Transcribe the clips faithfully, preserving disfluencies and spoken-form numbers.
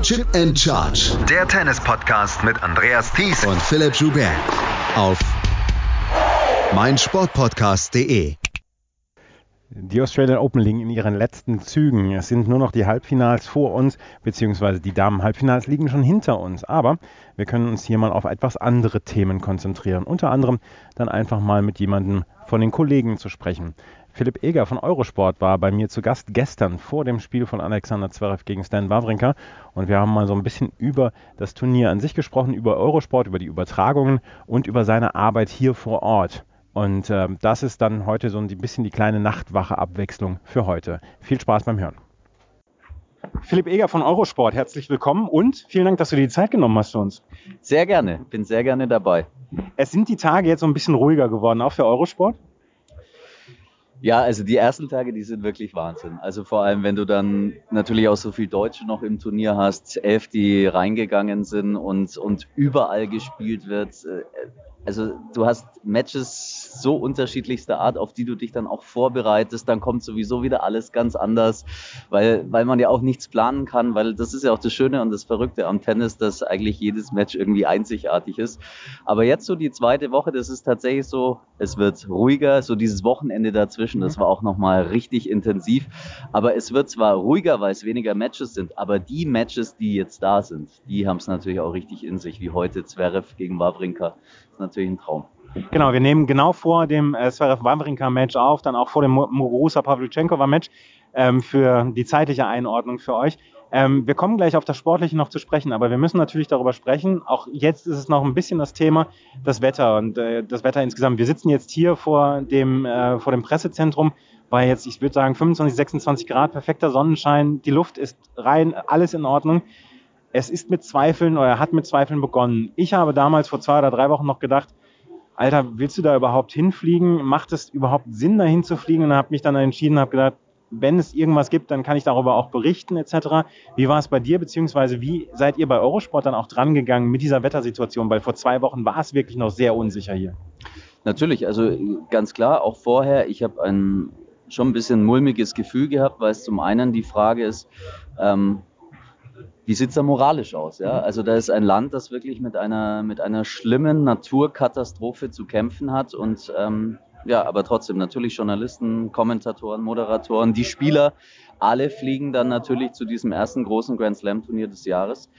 Chip and Charge. Der Tennis-Podcast mit Andreas Thies und Philipp Joubert auf meinsportpodcast punkt de. Die Australian Open liegen in ihren letzten Zügen. Es sind nur noch die Halbfinals vor uns, beziehungsweise die Damen-Halbfinals liegen schon hinter uns. Aber wir können uns hier mal auf etwas andere Themen konzentrieren. Unter anderem dann einfach mal mit jemandem von den Kollegen zu sprechen. Philipp Eger von Eurosport war bei mir zu Gast gestern vor dem Spiel von Alexander Zverev gegen Stan Wawrinka. Und wir haben mal so ein bisschen über das Turnier an sich gesprochen, über Eurosport, über die Übertragungen und über seine Arbeit hier vor Ort. Und äh, das ist dann heute so ein bisschen die kleine Nachtwache-Abwechslung für heute. Viel Spaß beim Hören. Philipp Eger von Eurosport, herzlich willkommen und vielen Dank, dass du dir die Zeit genommen hast für uns. Sehr gerne, bin sehr gerne dabei. Es sind die Tage jetzt so ein bisschen ruhiger geworden, auch für Eurosport? Ja, also die ersten Tage, die sind wirklich Wahnsinn. Also vor allem, wenn du dann natürlich auch so viel Deutsche noch im Turnier hast, elf, die reingegangen sind und, und überall gespielt wird. Also du hast Matches so unterschiedlichster Art, auf die du dich dann auch vorbereitest. Dann kommt sowieso wieder alles ganz anders, weil, weil man ja auch nichts planen kann, weil das ist ja auch das Schöne und das Verrückte am Tennis, dass eigentlich jedes Match irgendwie einzigartig ist. Aber jetzt so die zweite Woche, das ist tatsächlich so, es wird ruhiger, so dieses Wochenende dazwischen, das war auch nochmal richtig intensiv. Aber es wird zwar ruhiger, weil es weniger Matches sind, aber die Matches, die jetzt da sind, die haben es natürlich auch richtig in sich, wie heute Zverev gegen Wawrinka. Das ist natürlich ein Traum. Genau, wir nehmen genau vor dem äh, Zverev-Wawrinka-Match auf, dann auch vor dem Muguruza-Pavlyuchenkova-Match ähm, für die zeitliche Einordnung für euch. Ähm, wir kommen gleich auf das Sportliche noch zu sprechen, aber wir müssen natürlich darüber sprechen. Auch jetzt ist es noch ein bisschen das Thema, das Wetter und äh, das Wetter insgesamt. Wir sitzen jetzt hier vor dem, äh, vor dem Pressezentrum bei jetzt, ich würde sagen, fünfundzwanzig, sechsundzwanzig Grad, perfekter Sonnenschein, die Luft ist rein, alles in Ordnung. Es ist mit Zweifeln oder hat mit Zweifeln begonnen. Ich habe damals vor zwei oder drei Wochen noch gedacht, Alter, willst du da überhaupt hinfliegen? Macht es überhaupt Sinn, da hinzufliegen? Und habe mich dann entschieden, habe gedacht, wenn es irgendwas gibt, dann kann ich darüber auch berichten et cetera. Wie war es bei dir, beziehungsweise wie seid ihr bei Eurosport dann auch dran gegangen mit dieser Wettersituation? Weil vor zwei Wochen war es wirklich noch sehr unsicher hier. Natürlich, also ganz klar, auch vorher, ich habe ein schon ein bisschen mulmiges Gefühl gehabt, weil es zum einen die Frage ist, ähm, wie sieht es da moralisch aus? Ja? Also da ist ein Land, das wirklich mit einer mit einer schlimmen Naturkatastrophe zu kämpfen hat und ähm, ja, aber trotzdem natürlich Journalisten, Kommentatoren, Moderatoren, die Spieler, alle fliegen dann natürlich zu diesem ersten großen Grand Slam Turnier des Jahres.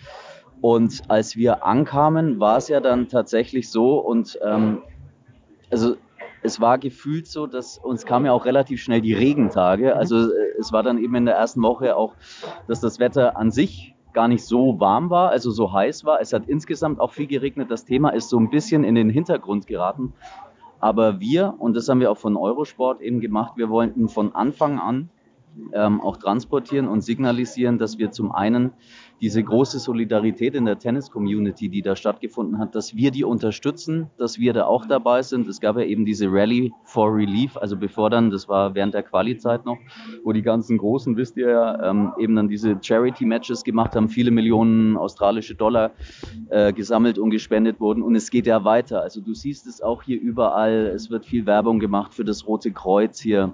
Und als wir ankamen, war es ja dann tatsächlich so und ähm, also es war gefühlt so, dass uns kamen ja auch relativ schnell die Regentage. Also es war dann eben in der ersten Woche auch, dass das Wetter an sich gar nicht so warm war, also so heiß war. Es hat insgesamt auch viel geregnet. Das Thema ist so ein bisschen in den Hintergrund geraten. Aber wir, und das haben wir auch von Eurosport eben gemacht, wir wollten von Anfang an ähm, auch transportieren und signalisieren, dass wir zum einen diese große Solidarität in der Tennis-Community, die da stattgefunden hat, dass wir die unterstützen, dass wir da auch dabei sind. Es gab ja eben diese Rally for Relief, also bevor dann, das war während der Quali-Zeit noch, wo die ganzen Großen, wisst ihr ja, ähm, eben dann diese Charity-Matches gemacht haben, viele Millionen australische Dollar äh, gesammelt und gespendet wurden und es geht ja weiter. Also du siehst es auch hier überall, es wird viel Werbung gemacht für das Rote Kreuz hier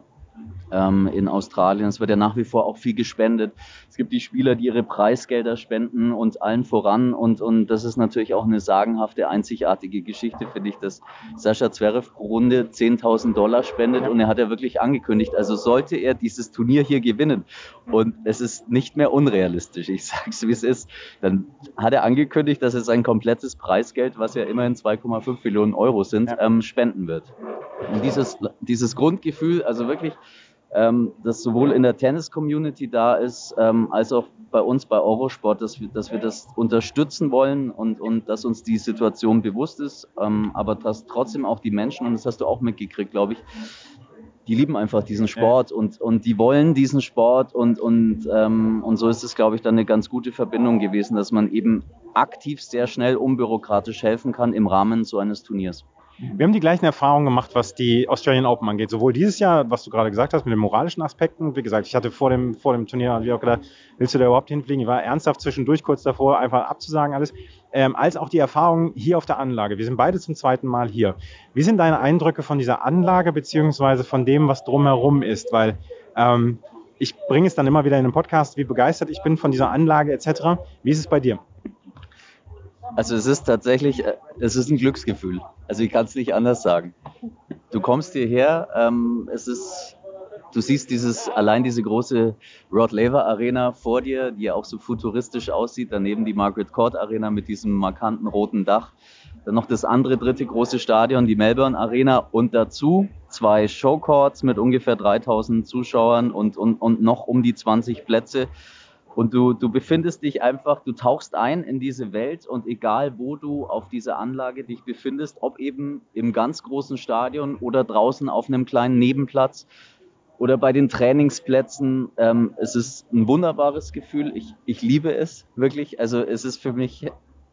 in Australien. Es wird ja nach wie vor auch viel gespendet. Es gibt die Spieler, die ihre Preisgelder spenden und allen voran und, und das ist natürlich auch eine sagenhafte, einzigartige Geschichte, finde ich, dass Sascha Zverev pro Runde zehntausend Dollar spendet und er hat ja wirklich angekündigt, also sollte er dieses Turnier hier gewinnen und es ist nicht mehr unrealistisch, ich sage es wie es ist, dann hat er angekündigt, dass er sein komplettes Preisgeld, was ja immerhin zwei Komma fünf Millionen Euro sind, ja. ähm, spenden wird. Und dieses, dieses Grundgefühl, also wirklich, Ähm, das sowohl in der Tennis-Community da ist, ähm, als auch bei uns bei Eurosport, dass wir, dass wir das unterstützen wollen und, und dass uns die Situation bewusst ist, ähm, aber dass trotzdem auch die Menschen, und das hast du auch mitgekriegt, glaube ich, die lieben einfach diesen Sport und, und die wollen diesen Sport und, und, ähm, und so ist es, glaube ich, dann eine ganz gute Verbindung gewesen, dass man eben aktiv sehr schnell unbürokratisch helfen kann im Rahmen so eines Turniers. Wir haben die gleichen Erfahrungen gemacht, was die Australian Open angeht. Sowohl dieses Jahr, was du gerade gesagt hast, mit den moralischen Aspekten. Wie gesagt, ich hatte vor dem, vor dem Turnier auch gedacht, willst du da überhaupt hinfliegen? Ich war ernsthaft zwischendurch kurz davor, einfach abzusagen alles. Ähm, als auch die Erfahrungen hier auf der Anlage. Wir sind beide zum zweiten Mal hier. Wie sind deine Eindrücke von dieser Anlage beziehungsweise von dem, was drumherum ist? Weil ähm, ich bringe es dann immer wieder in den Podcast, wie begeistert ich bin von dieser Anlage et cetera. Wie ist es bei dir? Also es ist tatsächlich, es ist ein Glücksgefühl. Also ich kann es nicht anders sagen. Du kommst hierher, ähm, es ist, du siehst dieses, allein diese große Rod Laver Arena vor dir, die ja auch so futuristisch aussieht, daneben die Margaret Court Arena mit diesem markanten roten Dach. Dann noch das andere, dritte große Stadion, die Melbourne Arena und dazu zwei Showcourts mit ungefähr dreitausend Zuschauern und, und, und noch um die zwanzig Plätze. Und du, du befindest dich einfach, du tauchst ein in diese Welt und egal wo du auf dieser Anlage dich befindest, ob eben im ganz großen Stadion oder draußen auf einem kleinen Nebenplatz oder bei den Trainingsplätzen, ähm, es ist ein wunderbares Gefühl. Ich, ich liebe es wirklich. Also es ist für mich,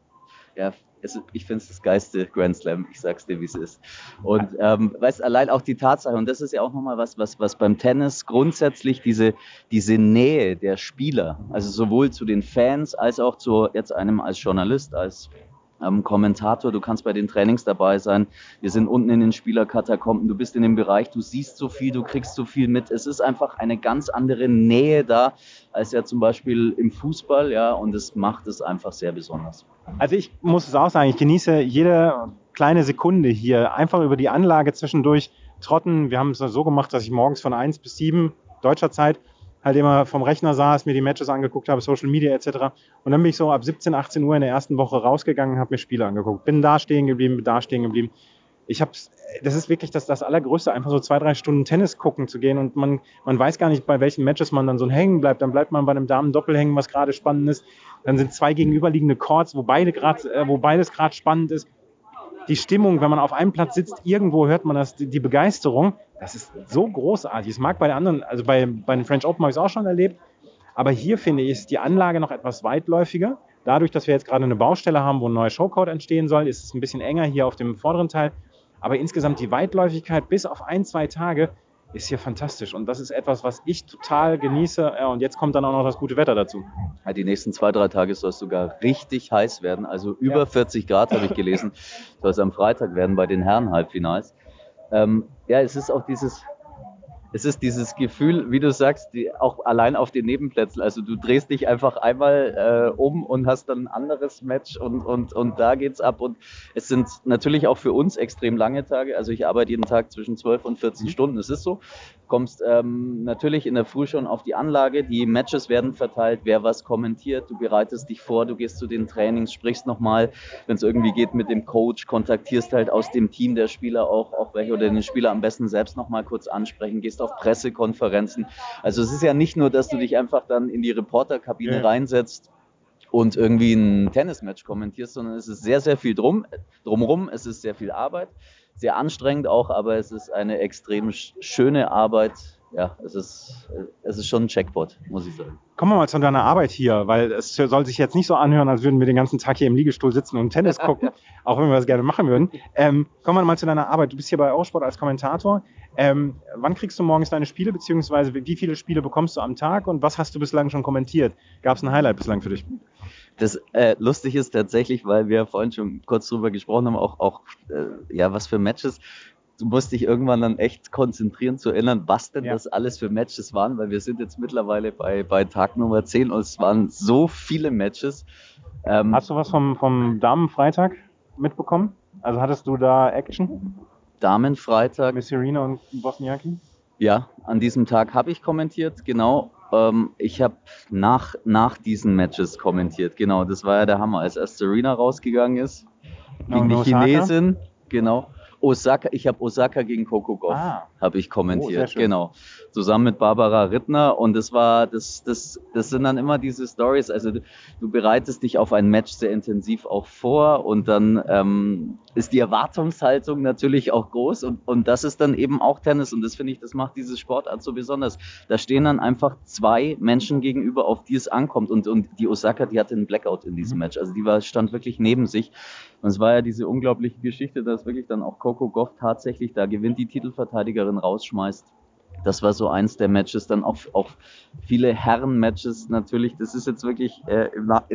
ja, es, ich finde es das geilste Grand Slam. Ich sag's dir, wie es ist. Und ähm, weißt, allein auch die Tatsache, und das ist ja auch nochmal was, was, was beim Tennis grundsätzlich diese, diese Nähe der Spieler, also sowohl zu den Fans als auch zu jetzt einem als Journalist, als ähm, Kommentator, du kannst bei den Trainings dabei sein, wir sind unten in den Spielerkatakomben, du bist in dem Bereich, du siehst so viel, du kriegst so viel mit, es ist einfach eine ganz andere Nähe da, als ja zum Beispiel im Fußball, ja, und es macht es einfach sehr besonders. Also ich muss es auch sagen, ich genieße jede kleine Sekunde hier, einfach über die Anlage zwischendurch trotten. Wir haben es so gemacht, dass ich morgens von eins bis sieben deutscher Zeit halt immer vom Rechner saß, mir die Matches angeguckt habe, Social Media et cetera. Und dann bin ich so ab siebzehn, achtzehn Uhr in der ersten Woche rausgegangen und habe mir Spiele angeguckt. Bin da stehen geblieben, bin da stehen geblieben. Ich hab's, das ist wirklich das, das Allergrößte, einfach so zwei, drei Stunden Tennis gucken zu gehen und man, man weiß gar nicht, bei welchen Matches man dann so hängen bleibt. Dann bleibt man bei einem Damen-Doppel hängen, was gerade spannend ist. Dann sind zwei gegenüberliegende Courts, wo, beide grad, äh, wo beides gerade spannend ist. Die Stimmung, wenn man auf einem Platz sitzt, irgendwo hört man das, die, die Begeisterung, das ist so großartig. Es mag bei den anderen, also bei, bei den French Open habe ich es auch schon erlebt, aber hier finde ich, ist die Anlage noch etwas weitläufiger. Dadurch, dass wir jetzt gerade eine Baustelle haben, wo ein neuer Showcourt entstehen soll, ist es ein bisschen enger hier auf dem vorderen Teil. Aber insgesamt die Weitläufigkeit bis auf ein, zwei Tage ist hier fantastisch. Und das ist etwas, was ich total genieße. Ja, und jetzt kommt dann auch noch das gute Wetter dazu. Ja, die nächsten zwei, drei Tage soll es sogar richtig heiß werden. Also über ja. vierzig Grad habe ich gelesen. Soll es am Freitag werden bei den Herren-Halbfinals. Ähm, ja, es ist auch dieses... Es ist dieses Gefühl, wie du sagst, die, auch allein auf den Nebenplätzen. Also du drehst dich einfach einmal äh, um und hast dann ein anderes Match und, und, und da geht's ab. Und es sind natürlich auch für uns extrem lange Tage. Also ich arbeite jeden Tag zwischen zwölf und vierzehn Stunden. Es ist so. Du kommst ähm, natürlich in der Früh schon auf die Anlage. Die Matches werden verteilt, wer was kommentiert. Du bereitest dich vor, du gehst zu den Trainings, sprichst nochmal, wenn es irgendwie geht mit dem Coach, kontaktierst halt aus dem Team der Spieler auch, auch welche oder den Spieler am besten selbst nochmal kurz ansprechen, gehst auf Pressekonferenzen. Also es ist ja nicht nur, dass du dich einfach dann in die Reporterkabine ja. reinsetzt und irgendwie ein Tennismatch kommentierst, sondern es ist sehr, sehr viel drum, drumrum, es ist sehr viel Arbeit, sehr anstrengend auch, aber es ist eine extrem schöne Arbeit. Ja, es ist, es ist schon ein Jackpot, muss ich sagen. Kommen wir mal zu deiner Arbeit hier, weil es soll sich jetzt nicht so anhören, als würden wir den ganzen Tag hier im Liegestuhl sitzen und Tennis gucken, auch wenn wir das gerne machen würden. Ähm, kommen wir mal zu deiner Arbeit. Du bist hier bei Eurosport als Kommentator. Ähm, wann kriegst du morgens deine Spiele, beziehungsweise wie viele Spiele bekommst du am Tag und was hast du bislang schon kommentiert? Gab es ein Highlight bislang für dich? Das äh, lustig ist tatsächlich, weil wir vorhin schon kurz drüber gesprochen haben, auch, auch äh, ja, was für Matches. Du musst dich irgendwann dann echt konzentrieren zu erinnern, was denn ja. das alles für Matches waren, weil wir sind jetzt mittlerweile bei, bei Tag Nummer zehn und es waren so viele Matches. Ähm, Hast du was vom, vom Damenfreitag mitbekommen? Also hattest du da Action? Damenfreitag. Mit Serena und Wozniacki? Ja, an diesem Tag habe ich kommentiert, genau. Ähm, ich habe nach, nach diesen Matches kommentiert, genau. Das war ja der Hammer, als erst Serena rausgegangen ist, gegen die Chinesin, genau. Osaka, ich habe Osaka gegen Coco Gauff, ah. habe ich kommentiert, oh, genau, zusammen mit Barbara Rittner und das war, das, das, das sind dann immer diese Stories, also du, du bereitest dich auf ein Match sehr intensiv auch vor und dann ähm, ist die Erwartungshaltung natürlich auch groß und, und das ist dann eben auch Tennis und das finde ich, das macht diese Sportart so besonders. Da stehen dann einfach zwei Menschen gegenüber, auf die es ankommt und, und die Osaka, die hatte einen Blackout in diesem Match, also die war, stand wirklich neben sich und es war ja diese unglaubliche Geschichte, dass wirklich dann auch Coco Gauff tatsächlich da gewinnt, die Titelverteidigerin rausschmeißt das war so eins der Matches, dann auch, auch viele Herren-Matches natürlich, das ist jetzt wirklich, äh,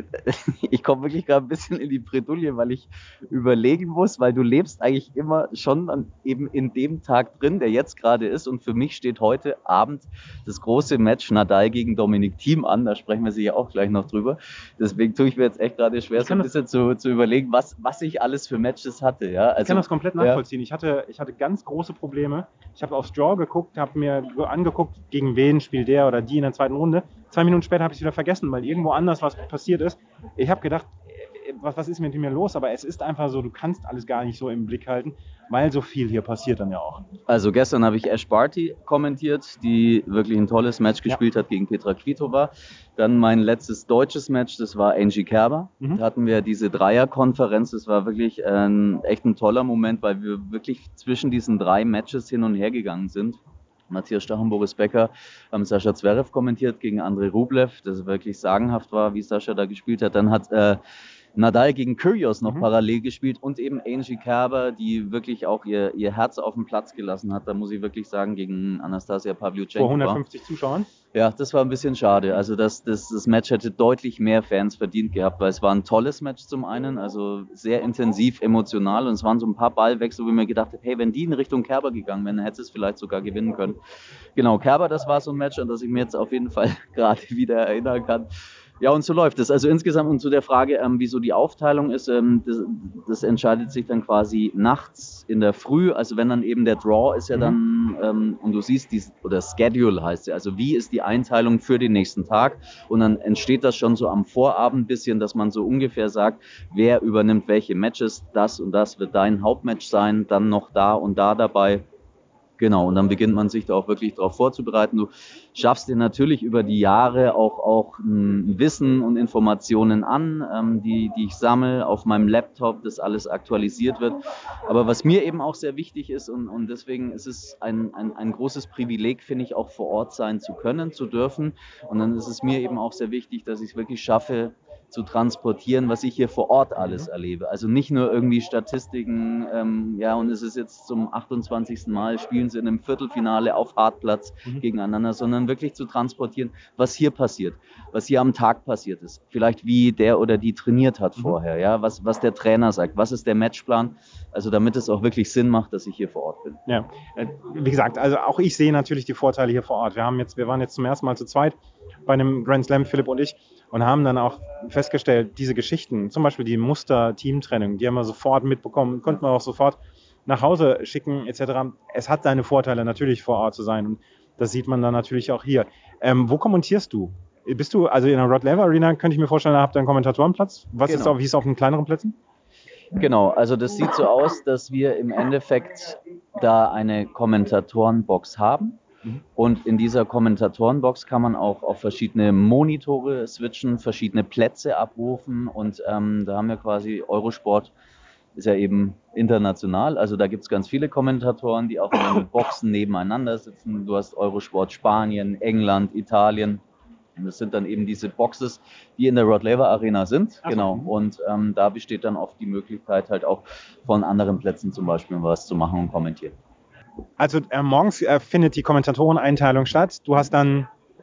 ich komme wirklich gerade ein bisschen in die Bredouille, weil ich überlegen muss, weil du lebst eigentlich immer schon dann eben in dem Tag drin, der jetzt gerade ist, und für mich steht heute Abend das große Match Nadal gegen Dominic Thiem an, da sprechen wir sicher auch gleich noch drüber, deswegen tue ich mir jetzt echt gerade schwer, so ein bisschen zu, zu überlegen, was, was ich alles für Matches hatte. Ja? Also, ich kann das komplett nachvollziehen, ja. ich, hatte, ich hatte ganz große Probleme, ich habe aufs Draw geguckt, habe mir angeguckt, gegen wen spielt der oder die in der zweiten Runde. Zwei Minuten später habe ich es wieder vergessen, weil irgendwo anders was passiert ist. Ich habe gedacht, was, was ist mit mir los? Aber es ist einfach so, du kannst alles gar nicht so im Blick halten, weil so viel hier passiert dann ja auch. Also gestern habe ich Ash Barty kommentiert, die wirklich ein tolles Match gespielt ja. hat gegen Petra Kvitova. Dann mein letztes deutsches Match, das war Angie Kerber. Mhm. Da hatten wir diese Dreierkonferenz. Das war wirklich ein, echt ein toller Moment, weil wir wirklich zwischen diesen drei Matches hin und her gegangen sind. Matthias Stach und Boris Becker haben Sascha Zverev kommentiert gegen Andrei Rublev, das wirklich sagenhaft war, wie Sascha da gespielt hat. Dann hat äh, Nadal gegen Kyrgios noch mhm. parallel gespielt und eben Angie Kerber, die wirklich auch ihr, ihr Herz auf den Platz gelassen hat. Da muss ich wirklich sagen, gegen Anastasia Pavlyuchenkova. Vor hundertfünfzig Zuschauern? Ja, das war ein bisschen schade. Also das, das, das Match hätte deutlich mehr Fans verdient gehabt, weil es war ein tolles Match zum einen, also sehr intensiv, emotional, und es waren so ein paar Ballwechsel, wo ich mir gedacht habe, hey, wenn die in Richtung Kerber gegangen wären, dann hätte es vielleicht sogar gewinnen können. Genau, Kerber, das war so ein Match, an das ich mir jetzt auf jeden Fall gerade wieder erinnern kann. Ja, und so läuft es. Also insgesamt, und zu der Frage, ähm, wieso die Aufteilung ist, ähm, das, das entscheidet sich dann quasi nachts in der Früh. Also wenn dann eben der Draw ist ja mhm. dann, ähm, und du siehst, die, oder Schedule heißt ja, also wie ist die Einteilung für den nächsten Tag? Und dann entsteht das schon so am Vorabend ein bisschen, dass man so ungefähr sagt, wer übernimmt welche Matches, das und das wird dein Hauptmatch sein, dann noch da und da dabei. Genau, und dann beginnt man sich da auch wirklich darauf vorzubereiten. Du schaffst dir natürlich über die Jahre auch, auch ein Wissen und Informationen an, ähm, die, die ich sammle auf meinem Laptop, das alles aktualisiert wird. Aber was mir eben auch sehr wichtig ist, und, und deswegen ist es ein, ein, ein großes Privileg, finde ich, auch vor Ort sein zu können, zu dürfen. Und dann ist es mir eben auch sehr wichtig, dass ich es wirklich schaffe, zu transportieren, was ich hier vor Ort alles mhm. erlebe. Also nicht nur irgendwie Statistiken, ähm, ja, und es ist jetzt zum achtundzwanzigsten Mal, spielen sie in einem Viertelfinale auf Hartplatz mhm. gegeneinander, sondern wirklich zu transportieren, was hier passiert, was hier am Tag passiert ist. Vielleicht wie der oder die trainiert hat mhm. vorher, ja, was, was der Trainer sagt, was ist der Matchplan, also damit es auch wirklich Sinn macht, dass ich hier vor Ort bin. Ja, wie gesagt, also auch ich sehe natürlich die Vorteile hier vor Ort. Wir haben jetzt, wir waren jetzt zum ersten Mal zu zweit bei einem Grand Slam, Philipp und ich, und haben dann auch festgestellt, diese Geschichten, zum Beispiel die Muster-Teamtrennung, die haben wir sofort mitbekommen, konnten wir auch sofort nach Hause schicken et cetera. Es hat seine Vorteile, natürlich vor Ort zu sein, und das sieht man dann natürlich auch hier. Ähm, wo kommentierst du? Bist du, also in der Rod Laver Arena, könnte ich mir vorstellen, da habt ihr einen Kommentatorenplatz. Was genau. ist auch, wie ist es auf den kleineren Plätzen? Genau, also das sieht so aus, dass wir im Endeffekt da eine Kommentatorenbox haben. Und in dieser Kommentatorenbox kann man auch auf verschiedene Monitore switchen, verschiedene Plätze abrufen, und ähm, da haben wir quasi Eurosport, ist ja eben international, also da gibt es ganz viele Kommentatoren, die auch in den Boxen nebeneinander sitzen. Du hast Eurosport Spanien, England, Italien. Und das sind dann eben diese Boxes, die in der Rod Laver Arena sind. Ach, genau. Und ähm, da besteht dann oft die Möglichkeit, halt auch von anderen Plätzen zum Beispiel was zu machen und kommentieren. Also äh, morgens äh, findet die Kommentatoreneinteilung statt. Du hast dann,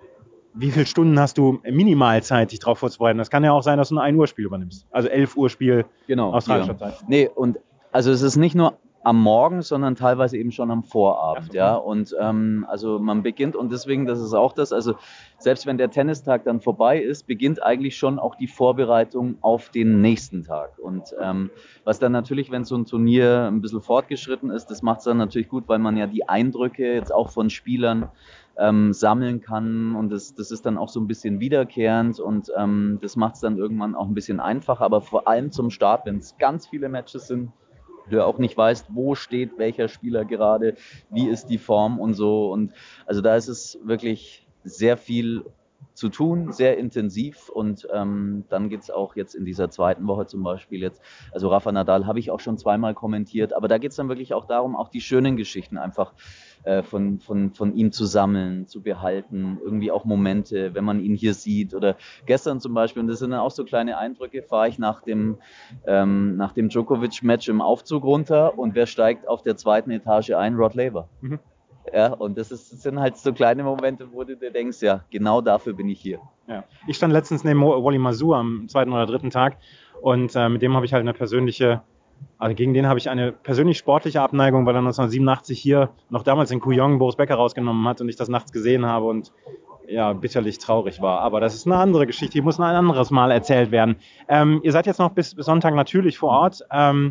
wie viele Stunden hast du Minimalzeit, dich darauf vorzubereiten? Das kann ja auch sein, dass du ein ein Uhr Spiel übernimmst. Also elf Uhr Spiel genau, australischer ja. Zeit. Nee, und also es ist nicht nur am Morgen, sondern teilweise eben schon am Vorabend, ja. Und ähm, also man beginnt, und deswegen, das ist auch das, also selbst wenn der Tennistag dann vorbei ist, beginnt eigentlich schon auch die Vorbereitung auf den nächsten Tag. Und ähm, was dann natürlich, wenn so ein Turnier ein bisschen fortgeschritten ist, das macht es dann natürlich gut, weil man ja die Eindrücke jetzt auch von Spielern ähm, sammeln kann, und das, das ist dann auch so ein bisschen wiederkehrend, und ähm, das macht es dann irgendwann auch ein bisschen einfacher, aber vor allem zum Start, wenn es ganz viele Matches sind, du auch nicht weißt, wo steht welcher Spieler gerade, wie ist die Form und so. Und also da ist es wirklich sehr viel zu tun, sehr intensiv, und ähm, dann geht's auch jetzt in dieser zweiten Woche zum Beispiel jetzt, also Rafa Nadal habe ich auch schon zweimal kommentiert, aber da geht's dann wirklich auch darum, auch die schönen Geschichten einfach äh, von, von, von ihm zu sammeln, zu behalten, irgendwie auch Momente, wenn man ihn hier sieht, oder gestern zum Beispiel, und das sind dann auch so kleine Eindrücke, fahre ich nach dem, ähm, nach dem Djokovic-Match im Aufzug runter, und wer steigt auf der zweiten Etage ein? Rod Laver. Mhm. Ja, und das, ist, das sind halt so kleine Momente, wo du dir denkst, ja, genau dafür bin ich hier. Ja. Ich stand letztens neben Wally Mazur am zweiten oder dritten Tag und äh, mit dem habe ich halt eine persönliche, also gegen den habe ich eine persönlich sportliche Abneigung, weil er neunzehnhundertsiebenundachtzig hier noch damals in Kooyong Boris Becker rausgenommen hat und ich das nachts gesehen habe und ja, bitterlich traurig war. Aber das ist eine andere Geschichte, die muss ein anderes Mal erzählt werden. Ähm, ihr seid jetzt noch bis, bis Sonntag natürlich vor Ort. Ähm,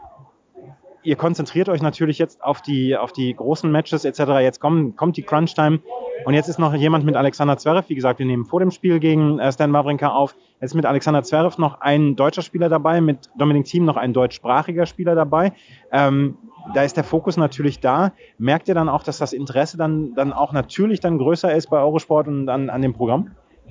Ihr konzentriert euch natürlich jetzt auf die, auf die großen Matches et cetera. Jetzt kommen, kommt die Crunch-Time und jetzt ist noch jemand mit Alexander Zverev. Wie gesagt, wir nehmen vor dem Spiel gegen äh, Stan Wawrinka auf. Jetzt mit Alexander Zverev noch ein deutscher Spieler dabei, mit Dominic Thiem noch ein deutschsprachiger Spieler dabei. Ähm, da ist der Fokus natürlich da. Merkt ihr dann auch, dass das Interesse dann, dann auch natürlich dann größer ist bei Eurosport und an, an dem Programm?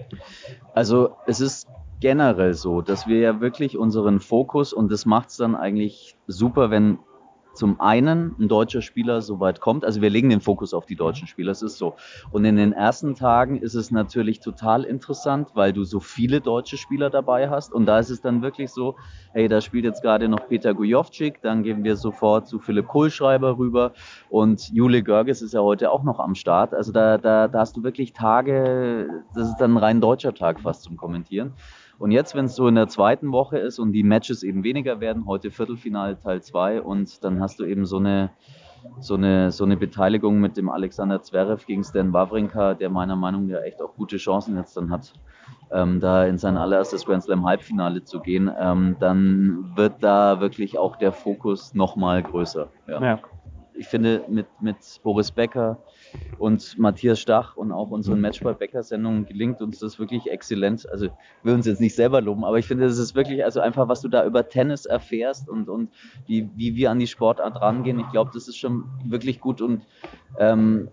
Also es ist generell so, dass wir ja wirklich unseren Fokus, und das macht es dann eigentlich super, wenn zum einen ein deutscher Spieler so weit kommt, also wir legen den Fokus auf die deutschen Spieler, es ist so. Und in den ersten Tagen ist es natürlich total interessant, weil du so viele deutsche Spieler dabei hast und da ist es dann wirklich so, hey, da spielt jetzt gerade noch Peter Gujovcik, dann gehen wir sofort zu Philipp Kohlschreiber rüber und Jule Görges ist ja heute auch noch am Start, also da, da, da hast du wirklich Tage, das ist dann ein rein deutscher Tag fast zum Kommentieren. Und jetzt, wenn es so in der zweiten Woche ist und die Matches eben weniger werden, heute Viertelfinale Teil zwei und dann hast du eben so eine, so eine, so eine Beteiligung mit dem Alexander Zverev gegen Stan Wawrinka, der meiner Meinung nach echt auch gute Chancen jetzt dann hat, ähm, da in sein allererstes Grand Slam Halbfinale zu gehen, ähm, dann wird da wirklich auch der Fokus nochmal größer. Ja. Ja. Ich finde, mit, mit Boris Becker und Matthias Stach und auch unseren Matchball-Becker-Sendungen gelingt uns das wirklich exzellent. Also ich will uns jetzt nicht selber loben, aber ich finde, das ist wirklich, also einfach, was du da über Tennis erfährst und, und wie, wie wir an die Sportart rangehen. Ich glaube, das ist schon wirklich gut und ähm,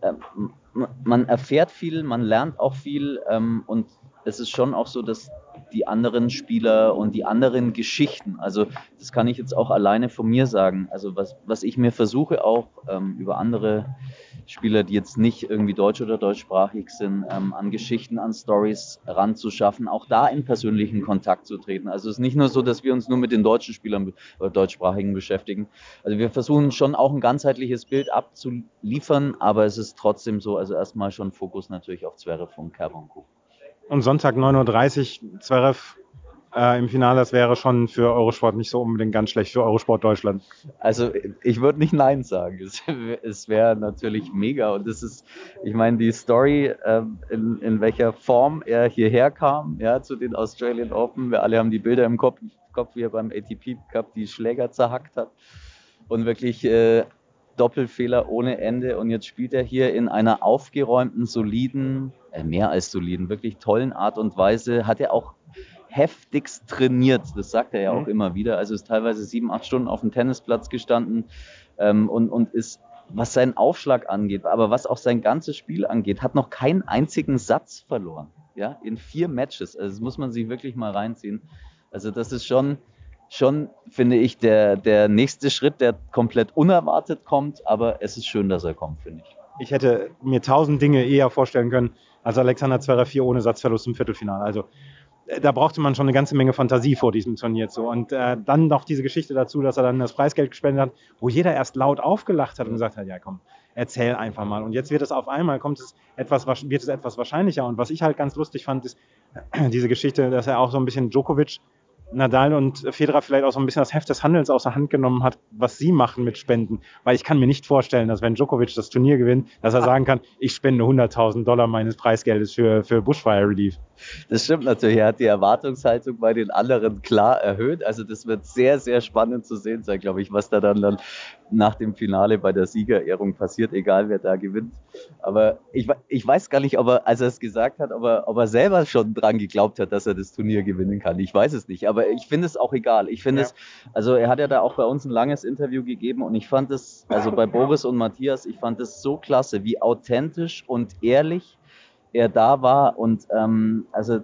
man erfährt viel, man lernt auch viel ähm, und es ist schon auch so, dass die anderen Spieler und die anderen Geschichten, also das kann ich jetzt auch alleine von mir sagen, also was, was ich mir versuche auch ähm, über andere Spieler, die jetzt nicht irgendwie deutsch oder deutschsprachig sind, ähm, an Geschichten, an Stories ranzuschaffen, auch da in persönlichen Kontakt zu treten. Also es ist nicht nur so, dass wir uns nur mit den deutschen Spielern oder deutschsprachigen beschäftigen. Also wir versuchen schon auch ein ganzheitliches Bild abzuliefern, aber es ist trotzdem so, also erstmal schon Fokus natürlich auf Zverev und Kerbankow. Und Sonntag neun Uhr dreißig, Zverev äh, im Finale, das wäre schon für Eurosport nicht so unbedingt ganz schlecht, für Eurosport Deutschland. Also ich würde nicht Nein sagen. Es, es wäre natürlich mega. Und das ist, ich meine, die Story, ähm, in, in welcher Form er hierher kam, ja, zu den Australian Open. Wir alle haben die Bilder im Kopf, Kopf wie er beim A T P Cup die Schläger zerhackt hat. Und wirklich äh, Doppelfehler ohne Ende. Und jetzt spielt er hier in einer aufgeräumten, soliden, äh, mehr als soliden, wirklich tollen Art und Weise. Hat er auch heftigst trainiert, das sagt er ja auch immer wieder, also ist teilweise sieben, acht Stunden auf dem Tennisplatz gestanden ähm, und, und ist, was seinen Aufschlag angeht, aber was auch sein ganzes Spiel angeht, hat noch keinen einzigen Satz verloren, ja, in vier Matches, also das muss man sich wirklich mal reinziehen, also das ist schon, schon finde ich, der, der nächste Schritt, der komplett unerwartet kommt, aber es ist schön, dass er kommt, finde ich. Ich hätte mir tausend Dinge eher vorstellen können, als Alexander Zverev hier ohne Satzverlust im Viertelfinale, also da brauchte man schon eine ganze Menge Fantasie vor diesem Turnier so. Und äh, dann noch diese Geschichte dazu, dass er dann das Preisgeld gespendet hat, wo jeder erst laut aufgelacht hat und gesagt hat, ja komm, erzähl einfach mal. Und jetzt wird es auf einmal, kommt es etwas, wird es etwas wahrscheinlicher. Und was ich halt ganz lustig fand, ist äh, diese Geschichte, dass er auch so ein bisschen Djokovic, Nadal und Federer vielleicht auch so ein bisschen das Heft des Handelns aus der Hand genommen hat, was sie machen mit Spenden. Weil ich kann mir nicht vorstellen, dass wenn Djokovic das Turnier gewinnt, dass er sagen kann, ich spende hunderttausend Dollar meines Preisgeldes für, für Bushfire Relief. Das stimmt natürlich. Er hat die Erwartungshaltung bei den anderen klar erhöht. Also das wird sehr, sehr spannend zu sehen sein, glaube ich, was da dann, dann nach dem Finale bei der Siegerehrung passiert, egal wer da gewinnt. Aber ich, ich weiß gar nicht, ob er, als er es gesagt hat, ob er, ob er selber schon dran geglaubt hat, dass er das Turnier gewinnen kann. Ich weiß es nicht. Aber ich finde es auch egal. Ich finde ja. es, also er hat ja da auch bei uns ein langes Interview gegeben und ich fand es, also bei Boris und Matthias, ich fand es so klasse, wie authentisch und ehrlich er da war und ähm, also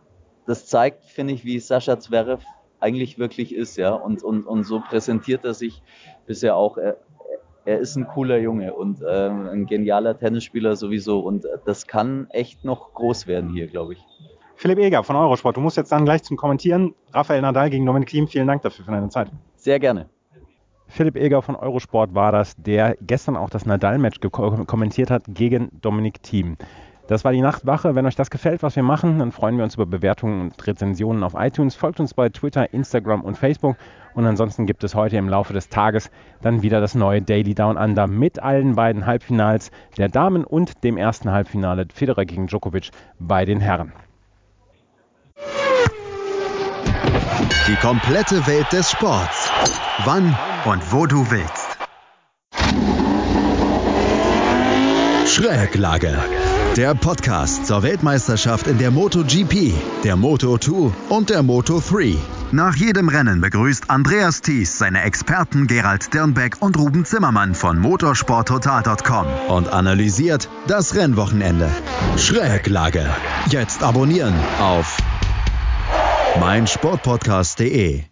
das zeigt, finde ich, wie Sascha Zverev eigentlich wirklich ist, ja, und, und, und so präsentiert er sich bisher auch, er, er ist ein cooler Junge und ähm, ein genialer Tennisspieler sowieso und das kann echt noch groß werden hier, glaube ich. Philipp Eger von Eurosport, du musst jetzt dann gleich zum Kommentieren, Rafael Nadal gegen Dominic Thiem, vielen Dank dafür für deine Zeit. Sehr gerne. Philipp Eger von Eurosport war das, der gestern auch das Nadal-Match geko- kommentiert hat gegen Dominic Thiem. Das war die Nachtwache. Wenn euch das gefällt, was wir machen, dann freuen wir uns über Bewertungen und Rezensionen auf iTunes. Folgt uns bei Twitter, Instagram und Facebook. Und ansonsten gibt es heute im Laufe des Tages dann wieder das neue Daily Down Under mit allen beiden Halbfinals der Damen und dem ersten Halbfinale Federer gegen Djokovic bei den Herren. Die komplette Welt des Sports. Wann Und wo du willst. Schräglage. Der Podcast zur Weltmeisterschaft in der MotoGP, der Moto zwei und der Moto drei. Nach jedem Rennen begrüßt Andreas Thies seine Experten Gerald Dirnbeck und Ruben Zimmermann von motorsporttotal Punkt com Und analysiert das Rennwochenende. Schräglage. Jetzt abonnieren auf meinsportpodcast punkt de.